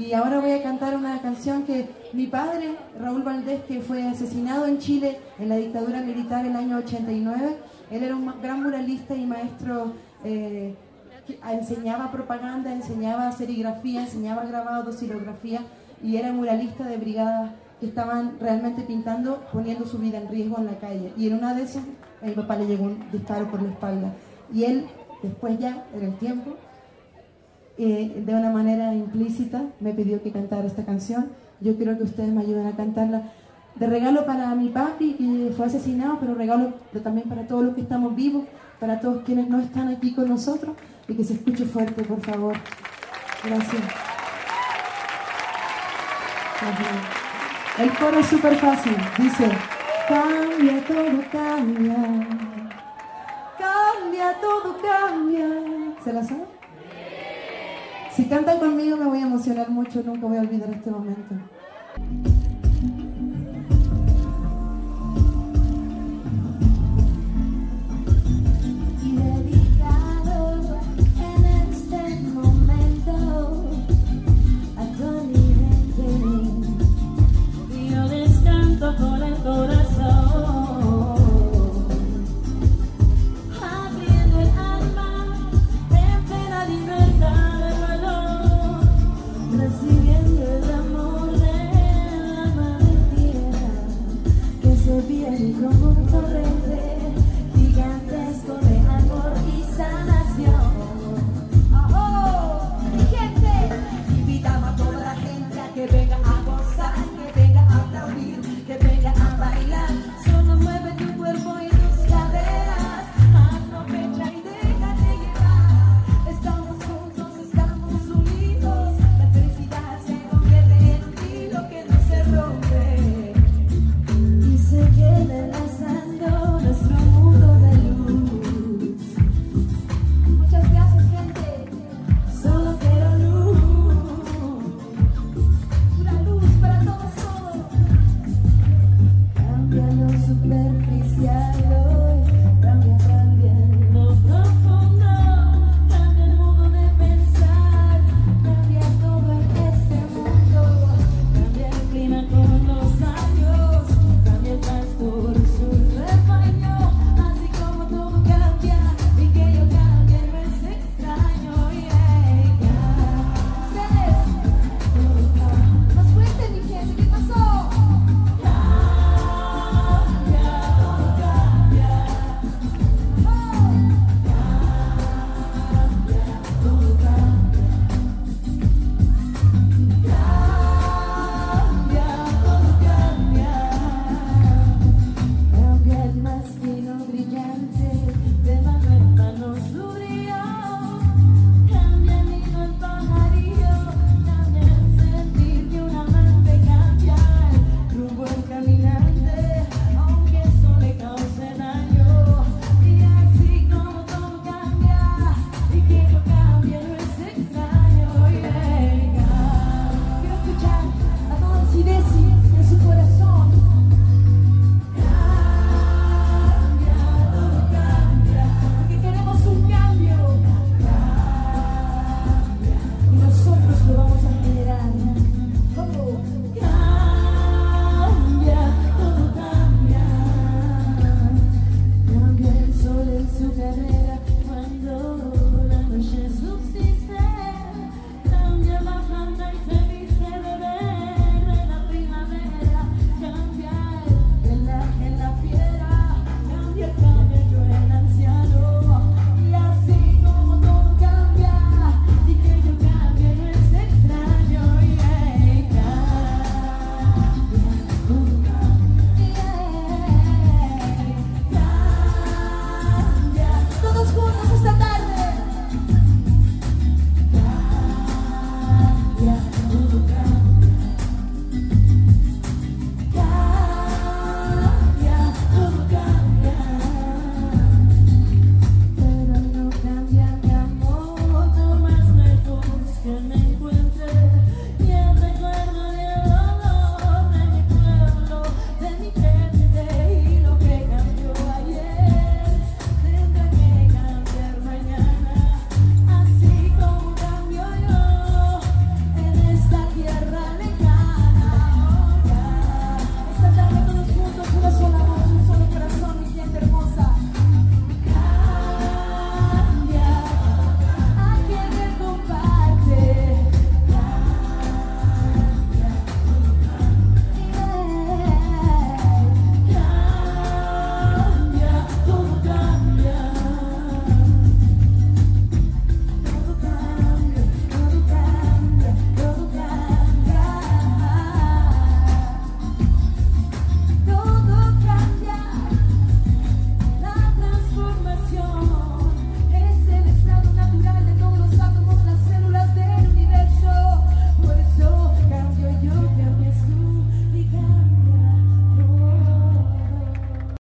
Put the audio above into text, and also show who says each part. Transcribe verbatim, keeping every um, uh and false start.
Speaker 1: Y ahora voy a cantar una canción que mi padre, Raúl Valdés, que fue asesinado en Chile en la dictadura militar en el año ochenta y nueve, él era un gran muralista y maestro, eh, que enseñaba propaganda, enseñaba serigrafía, enseñaba grabado, dactilografía, y era muralista de brigadas que estaban realmente pintando, poniendo su vida en riesgo en la calle. Y en una de esas, a mi papá le llegó un disparo por la espalda. Y él, después ya, en el tiempo, eh, de una manera implícita, me pidió que cantara esta canción. Yo quiero que ustedes me ayuden a cantarla. De regalo para mi papi, que fue asesinado, pero regalo también para todos los que estamos vivos, para todos quienes no están aquí con nosotros, y que se escuche fuerte, por favor. Gracias. El coro es súper fácil, dice: cambia, todo cambia, cambia, todo cambia. ¿Se la sabe? Si cantan conmigo me voy a emocionar mucho, nunca voy a olvidar este momento.